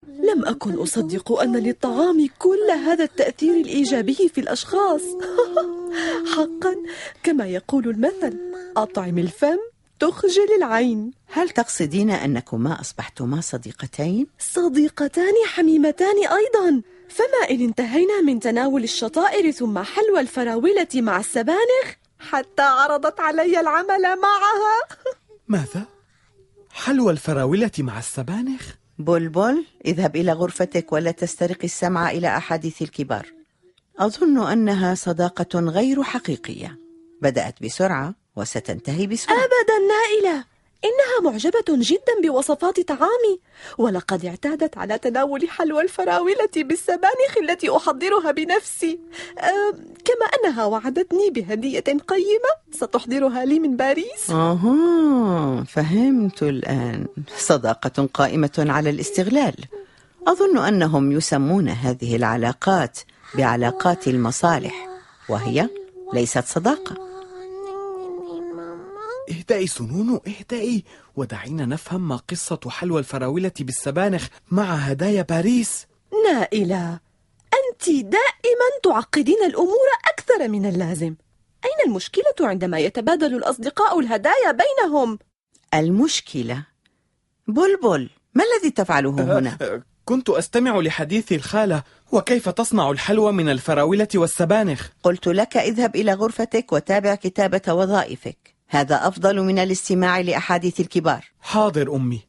لم أكن أصدق أن للطعام كل هذا التأثير الإيجابي في الأشخاص. حقا كما يقول المثل: أطعم الفم تخجل العين. هل تقصدين أنكما أصبحتما صديقتين؟ صديقتان حميمتان أيضا. فما إن انتهينا من تناول الشطائر ثم حلوى الفراولة مع السبانخ حتى عرضت علي العمل معها. ماذا؟ حلوى الفراولة مع السبانخ؟ بلبل، اذهب إلى غرفتك ولا تسترق السمع إلى أحاديث الكبار. أظن أنها صداقة غير حقيقية، بدأت بسرعة وستنتهي بسرعة. أبدا نائلة، إنها معجبة جدا بوصفات طعامي، ولقد اعتادت على تناول حلوى الفراولة بالسبانخ التي أحضرها بنفسي، كما أنها وعدتني بهدية قيمة ستحضرها لي من باريس. فهمت الآن. صداقة قائمة على الاستغلال. أظن أنهم يسمون هذه العلاقات بعلاقات المصالح، وهي ليست صداقة. اهدئي سنونو، اهدئي، ودعينا نفهم ما قصة حلوى الفراولة بالسبانخ مع هدايا باريس. نائلة، أنت دائما تعقدين الأمور أكثر من اللازم. أين المشكلة عندما يتبادل الأصدقاء الهدايا بينهم؟ المشكلة بلبل، ما الذي تفعله هنا؟ كنت أستمع لحديث الخالة وكيف تصنع الحلوى من الفراولة والسبانخ. قلت لك اذهب إلى غرفتك وتابع كتابة وظائفك، هذا أفضل من الاستماع لأحاديث الكبار. حاضر أمي.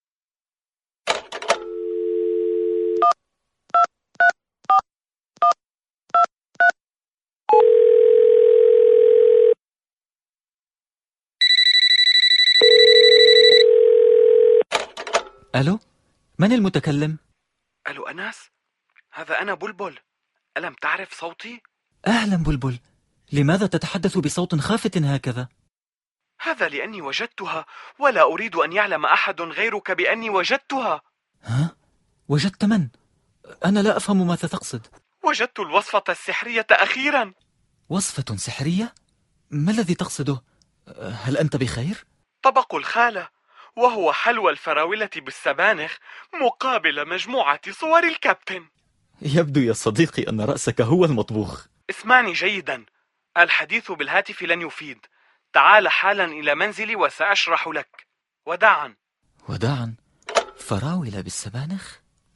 ألو، من المتكلم؟ ألو أنس، هذا أنا بلبل، ألم تعرف صوتي؟ أهلا بلبل، لماذا تتحدث بصوت خافت هكذا؟ هذا لأني وجدتها، ولا أريد أن يعلم أحد غيرك بأني وجدتها. ها؟ وجدت من؟ أنا لا أفهم ماذا تقصد. وجدت الوصفة السحرية أخيرا. وصفة سحرية؟ ما الذي تقصده؟ هل أنت بخير؟ طبق الخالة، وهو حلوى الفراولة بالسبانخ مقابل مجموعة صور الكابتن. يبدو يا صديقي أن رأسك هو المطبوخ. اسمعني جيدا، الحديث بالهاتف لن يفيد. تعال حالا إلى منزلي وسأشرح لك. وداعا. وداعا؟ فراولة بالسبانخ؟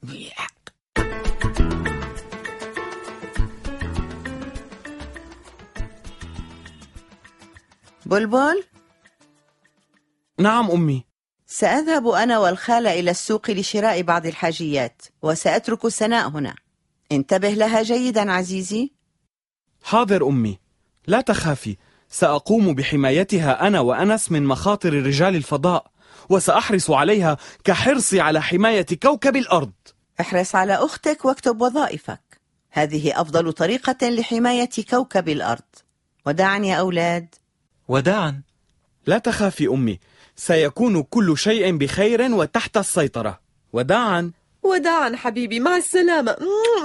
بلبل؟ نعم أمي. سأذهب أنا والخالة إلى السوق لشراء بعض الحاجيات، وسأترك سناء هنا. انتبه لها جيدا عزيزي. حاضر أمي، لا تخافي، سأقوم بحمايتها أنا وأنس من مخاطر رجال الفضاء، وسأحرص عليها كحرصي على حماية كوكب الأرض. احرص على أختك واكتب وظائفك، هذه أفضل طريقة لحماية كوكب الأرض. وداعا يا أولاد. وداعا. لا تخافي أمي، سيكون كل شيء بخير وتحت السيطرة. وداعا. وداعا حبيبي، مع السلامة.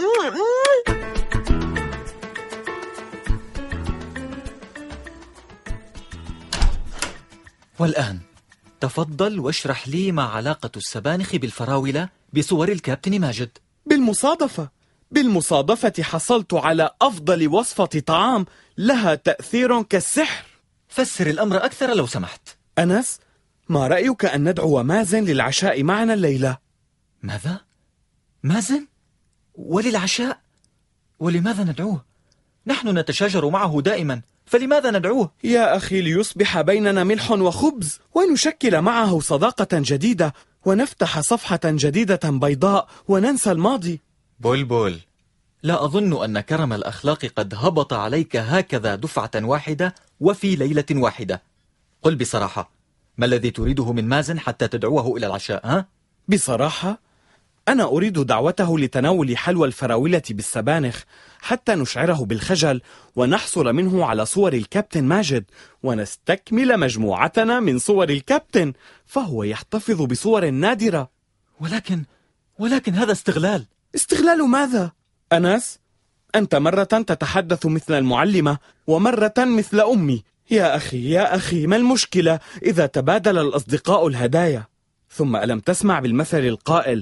والآن تفضل واشرح لي ما علاقة السبانخ بالفراولة بصور الكابتن ماجد. بالمصادفة حصلت على أفضل وصفة طعام لها تأثير كالسحر. فسر الأمر أكثر لو سمحت. أنس، ما رأيك أن ندعو مازن للعشاء معنا الليلة؟ ماذا؟ مازن؟ وللعشاء؟ ولماذا ندعوه؟ نحن نتشاجر معه دائما، فلماذا ندعوه؟ يا أخي، ليصبح بيننا ملح وخبز، ونشكل معه صداقة جديدة، ونفتح صفحة جديدة بيضاء، وننسى الماضي. بلبل، لا أظن أن كرم الأخلاق قد هبط عليك هكذا دفعة واحدة وفي ليلة واحدة. قل بصراحة، ما الذي تريده من مازن حتى تدعوه إلى العشاء؟ ها؟ بصراحة، أنا أريد دعوته لتناول حلوى الفراولة بالسبانخ حتى نشعره بالخجل، ونحصل منه على صور الكابتن ماجد، ونستكمل مجموعتنا من صور الكابتن، فهو يحتفظ بصور نادرة. ولكن هذا استغلال. استغلال ماذا؟ أنس، أنت مرة تتحدث مثل المعلمة، ومرة مثل أمي. يا أخي، ما المشكلة إذا تبادل الأصدقاء الهدايا؟ ثم ألم تسمع بالمثل القائل: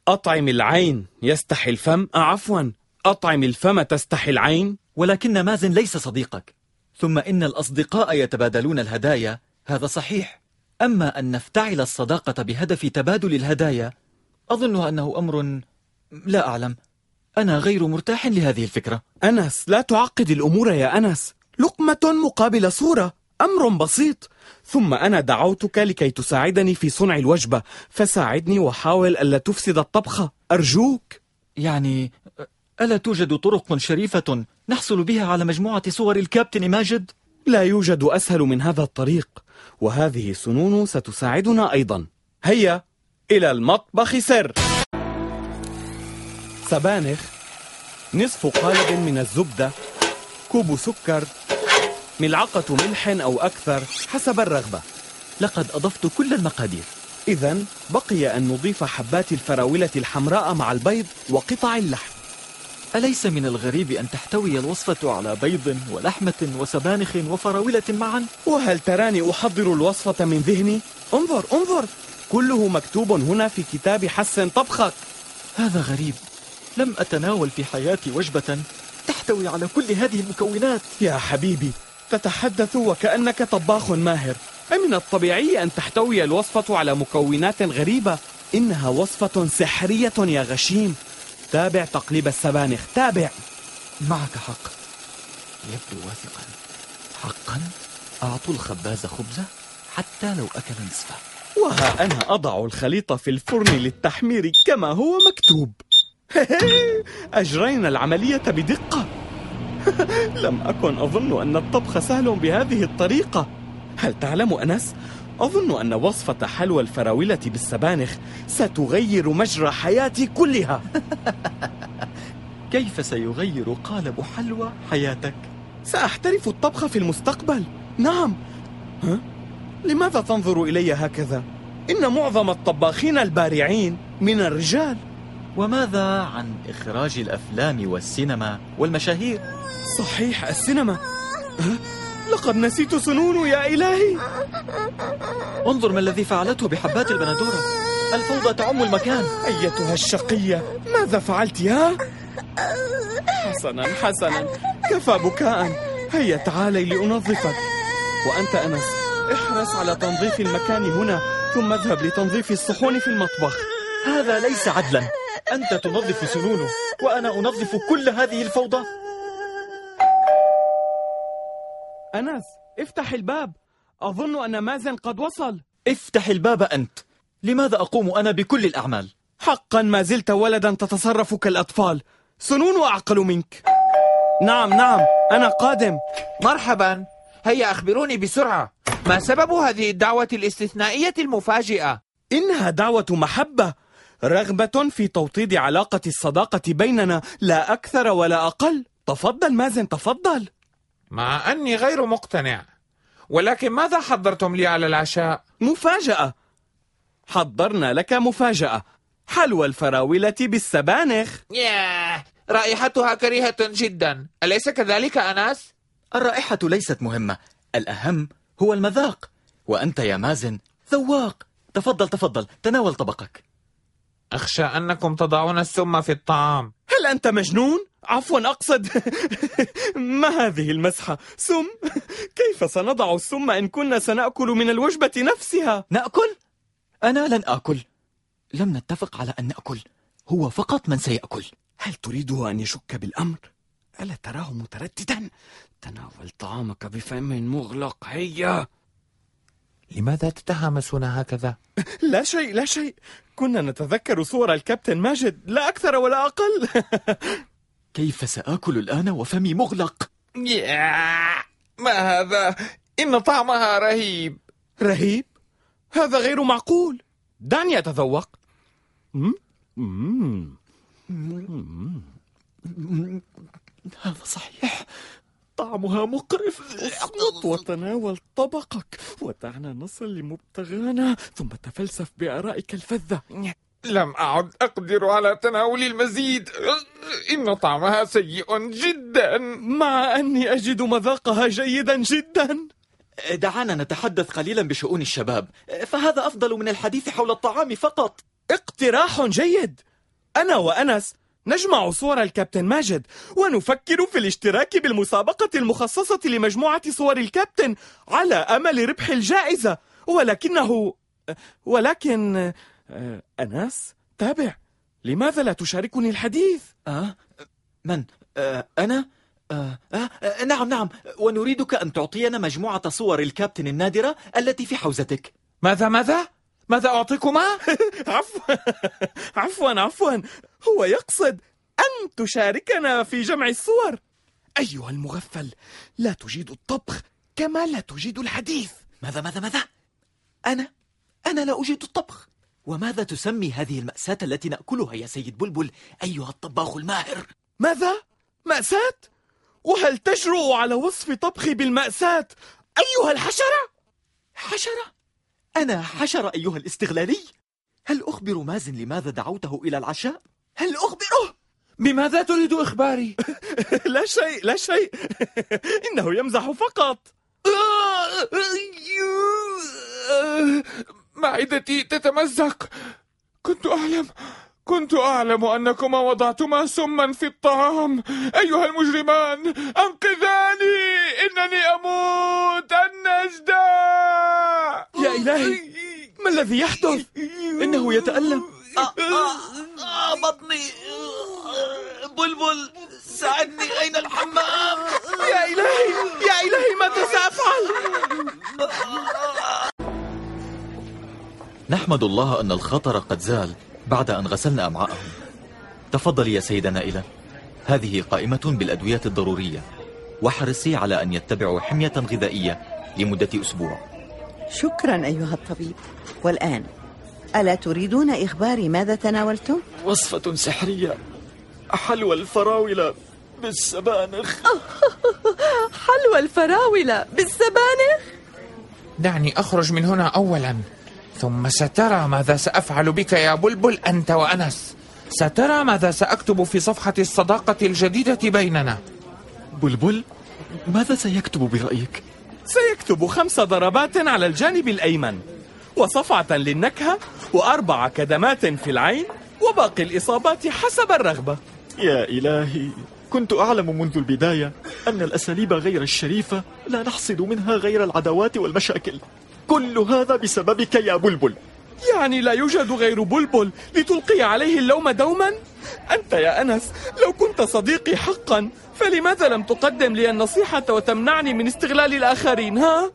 أطعم العين يستحي الفم، عفوا، أطعم الفم تستحي العين. ولكن مازن ليس صديقك، ثم إن الأصدقاء يتبادلون الهدايا، هذا صحيح. أما أن نفتعل الصداقة بهدف تبادل الهدايا، أظن أنه أمر لا أعلم. أنا غير مرتاح لهذه الفكرة. أنس، لا تعقد الأمور يا أنس. لقمة مقابل صورة، أمر بسيط. ثم أنا دعوتك لكي تساعدني في صنع الوجبة، فساعدني وحاول ألا تفسد الطبخة أرجوك. يعني ألا توجد طرق شريفة نحصل بها على مجموعة صور الكابتن ماجد؟ لا يوجد أسهل من هذا الطريق، وهذه سنون ستساعدنا أيضا. هيا إلى المطبخ سر. سبانخ، نصف قالب من الزبدة، كوب سكر، ملعقة ملح أو أكثر حسب الرغبة. لقد أضفت كل المقادير. إذن بقي أن نضيف حبات الفراولة الحمراء مع البيض وقطع اللحم. أليس من الغريب أن تحتوي الوصفة على بيض ولحمة وسبانخ وفراولة معا؟ وهل تراني أحضر الوصفة من ذهني؟ انظر انظر، كله مكتوب هنا في كتاب حسن طبخك. هذا غريب، لم أتناول في حياتي وجبة تحتوي على كل هذه المكونات. يا حبيبي، تتحدث وكأنك طباخ ماهر. من الطبيعي أن تحتوي الوصفة على مكونات غريبة. إنها وصفة سحرية يا غشيم. تابع تقليب السبانخ، تابع. معك حق، يبدو واثقا. حقا أعطوا الخباز خبزة حتى لو أكل نصفه. وها أنا أضع الخليط في الفرن للتحمير كما هو مكتوب. أجرينا العملية بدقة. لم أكن أظن أن الطبخ سهل بهذه الطريقة. هل تعلم أنس؟ أظن أن وصفة حلوى الفراولة بالسبانخ ستغير مجرى حياتي كلها. كيف سيغير قالب حلوى حياتك؟ سأحترف الطبخ في المستقبل، نعم. ها؟ لماذا تنظر إلي هكذا؟ إن معظم الطباخين البارعين من الرجال. وماذا عن إخراج الأفلام والسينما والمشاهير؟ صحيح، السينما. لقد نسيت سنون يا إلهي. انظر ما الذي فعلته بحبات البندورة، الفوضى تعم المكان. أيتها الشقية، ماذا فعلت ها؟ حسنا حسنا، كفى بكاء. هيا تعالي لأنظفك. وأنت أنس، احرص على تنظيف المكان هنا، ثم اذهب لتنظيف الصحون في المطبخ. هذا ليس عدلا، أنت تنظف سنونه وأنا أنظف كل هذه الفوضى. أنس، افتح الباب، أظن أن مازن قد وصل. افتح الباب أنت، لماذا أقوم أنا بكل الأعمال؟ حقا ما زلت ولدا تتصرف كالأطفال. سنون أعقل منك. نعم نعم، أنا قادم. مرحبا، هيا أخبروني بسرعة، ما سبب هذه الدعوة الاستثنائية المفاجئة؟ إنها دعوة محبة، رغبة في توطيد علاقة الصداقة بيننا، لا أكثر ولا أقل. تفضل مازن، تفضل. مع أني غير مقتنع، ولكن ماذا حضرتم لي على العشاء؟ مفاجأة. حضرنا لك مفاجأة، حلوى الفراولة بالسبانخ. ياه، رائحتها كريهة جدا، أليس كذلك أنس؟ الرائحة ليست مهمة، الأهم هو المذاق، وأنت يا مازن ذواق. تفضل تفضل، تناول طبقك. أخشى أنكم تضعون السم في الطعام. هل أنت مجنون؟ عفوا، أقصد ما هذه المسحة؟ سم؟ كيف سنضع السم إن كنا سنأكل من الوجبة نفسها؟ نأكل؟ أنا لن آكل. لم نتفق على أن نأكل، هو فقط من سيأكل. هل تريده أن يشك بالأمر؟ ألا تراه مترددا؟ تناول طعامك بفم مغلق. هيا. لماذا تتهامسون هكذا؟ لا شيء لا شيء، كنا نتذكر صور الكابتن ماجد، لا أكثر ولا أقل. كيف سآكل الآن وفمي مغلق؟ ما هذا؟ إن طعمها رهيب. رهيب؟ هذا غير معقول. دعني أتذوق. هذا صحيح، طعمها مقرف. اصمت وتناول طبقك، ودعنا نصل لمبتغانا، ثم تفلسف بآرائك الفذة. لم أعد أقدر على تناول المزيد، إن طعمها سيء جدا، مع أني أجد مذاقها جيدا جدا. دعانا نتحدث قليلا بشؤون الشباب، فهذا أفضل من الحديث حول الطعام فقط. اقتراح جيد. أنا وأنس نجمع صور الكابتن ماجد ونفكر في الاشتراك بالمسابقة المخصصة لمجموعة صور الكابتن على أمل ربح الجائزة. ولكن أنس، تابع، لماذا لا تشاركني الحديث؟ من؟ أنا؟ نعم، ونريدك أن تعطينا مجموعة صور الكابتن النادرة التي في حوزتك. ماذا أعطيكما؟ عفوا، هو يقصد أن تشاركنا في جمع الصور. أيها المغفل، لا تجيد الطبخ كما لا تجيد الحديث. ماذا؟ أنا لا أجيد الطبخ. وماذا تسمي هذه المأساة التي نأكلها يا سيد بلبل أيها الطباخ الماهر؟ ماذا؟ مأساة؟ وهل تجرؤ على وصف طبخي بالمأساة أيها الحشرة؟ حشرة؟ أنا حشرة أيها الاستغلالي؟ هل أخبر مازن لماذا دعوته إلى العشاء؟ هل أخبره؟ بماذا تريد إخباري؟ لا شيء إنه يمزح فقط. معدتي تتمزق. كنت أعلم أنكما وضعتما سما في الطعام. أيها المجرمان، أنقذاني، إنني أموت النجدة. يا إلهي، ما الذي يحدث؟ إنه يتألم. بطني. بلبل، ساعدني، أين الحمام؟ يا إلهي، ماذا سأفعل؟ نحمد الله أن الخطر قد زال بعد أن غسلنا أمعاءهم. تفضلي يا سيدة نائلة، هذه قائمة بالأدوية الضرورية، واحرصي على أن يتبعوا حمية غذائية لمدة أسبوع. شكرا أيها الطبيب. والآن ألا تريدون إخباري ماذا تناولتم؟ وصفة سحرية، حلوى الفراولة بالسبانخ. حلوى الفراولة بالسبانخ؟ دعني أخرج من هنا أولا، ثم سترى ماذا سأفعل بك يا بلبل أنت وأنس. سترى ماذا سأكتب في صفحة الصداقة الجديدة بيننا. بلبل، ماذا سيكتب برأيك؟ سيكتب 5 ضربات على الجانب الأيمن، وصفعة للنكهة، و4 كدمات في العين، وباقي الإصابات حسب الرغبة. يا إلهي، كنت أعلم منذ البداية أن الأساليب غير الشريفة لا نحصد منها غير العداوات والمشاكل. كل هذا بسببك يا بلبل. يعني لا يوجد غير بلبل لتلقي عليه اللوم دوما؟ أنت يا أنس لو كنت صديقي حقا فلماذا لم تقدم لي النصيحة وتمنعني من استغلال الآخرين؟ ها؟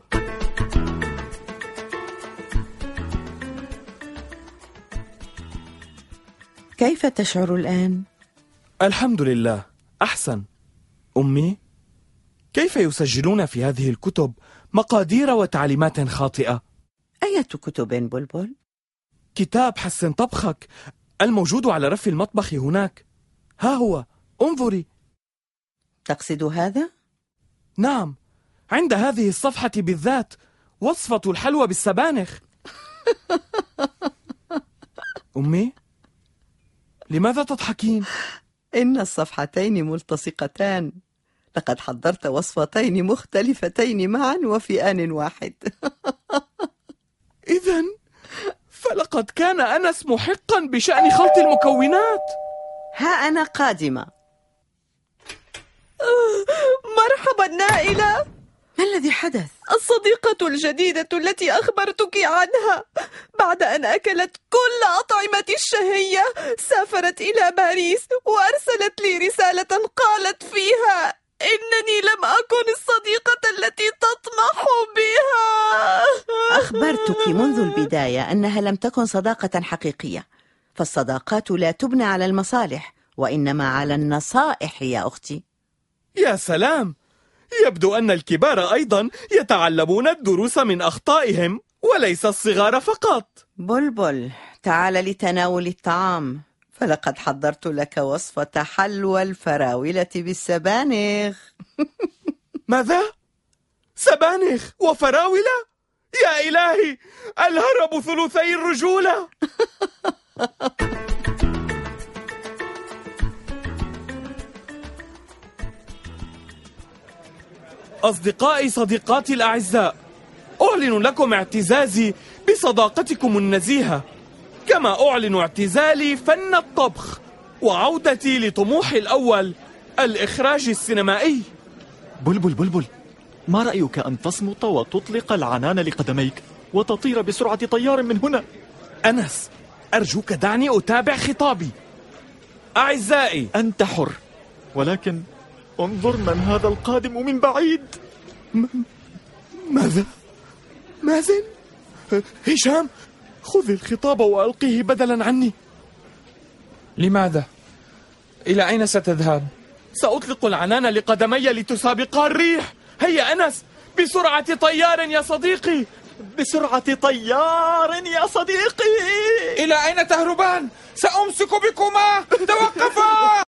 كيف تشعر الآن؟ الحمد لله، أحسن. أمي، كيف يسجلون في هذه الكتب مقادير وتعليمات خاطئة؟ أية كتب بلبل؟ كتاب حسن طبخك الموجود على رف المطبخ هناك. ها هو، انظري. تقصد هذا؟ نعم، عند هذه الصفحة بالذات وصفة الحلوى بالسبانخ. أمي، لماذا تضحكين؟ إن الصفحتين ملتصقتان. لقد حضرت وصفتين مختلفتين معا وفي آن واحد. إذن فلقد كان أنس محقا بشأن خلط المكونات. ها أنا قادمة. مرحبا نائلة. ما الذي حدث؟ الصديقة الجديدة التي أخبرتك عنها بعد أن أكلت كل أطعمتي الشهية سافرت إلى باريس وأرسلت لي رسالة قالت فيها إنني لم أكن الصديقة التي تطمح بها. أخبرتك منذ البداية أنها لم تكن صداقة حقيقية، فالصداقات لا تبنى على المصالح وإنما على النصائح يا أختي. يا سلام، يبدو أن الكبار أيضا يتعلمون الدروس من أخطائهم وليس الصغار فقط. بلبل، تعال لتناول الطعام، فلقد حضرت لك وصفة حلوى الفراولة بالسبانخ. ماذا؟ سبانخ وفراولة؟ يا إلهي، الهرب ثلثي الرجولة. أصدقائي صديقاتي الأعزاء، أعلن لكم اعتزازي بصداقتكم النزيهة، كما أعلن اعتزالي فن الطبخ وعودتي لطموحي الأول، الإخراج السينمائي. بلبل، ما رأيك أن تصمت وتطلق العنان لقدميك وتطير بسرعة طيار من هنا؟ أنس، أرجوك دعني أتابع خطابي. أعزائي، أنت حر، ولكن انظر من هذا القادم من بعيد. ماذا؟ مازن؟ هشام، خذ الخطاب وألقيه بدلا عني. لماذا؟ إلى أين ستذهب؟ سأطلق العنان لقدمي لتسابقا الريح. هيا أنس، بسرعة طيار يا صديقي. بسرعة طيار يا صديقي. إلى أين تهربان؟ سأمسك بكما، توقفا!